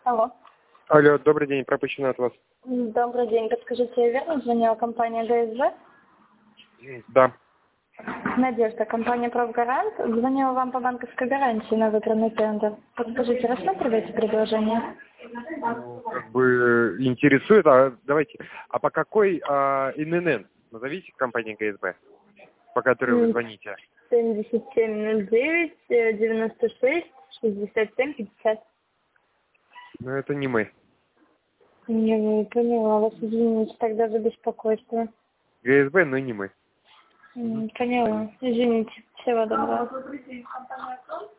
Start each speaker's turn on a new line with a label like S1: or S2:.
S1: Алло.
S2: Алло, добрый день, пропущено от вас.
S1: Добрый день. Подскажите, я верно звонила компания ГСБ?
S2: Да.
S1: Надежда, компания «Правгарант». Звонила вам по банковской гарантии на выбранный тендер. Подскажите, рассматриваете предложение?
S2: Ну, как бы интересует, давайте, по какой ИНН? Назовите компанию ГСБ, по которой вы звоните.
S1: 7709 96 67 50.
S2: Но это не мы.
S1: Не поняла вас, извините, тогда за беспокойство.
S2: ГСБ, но не мы.
S1: Поняла, извините, всего доброго.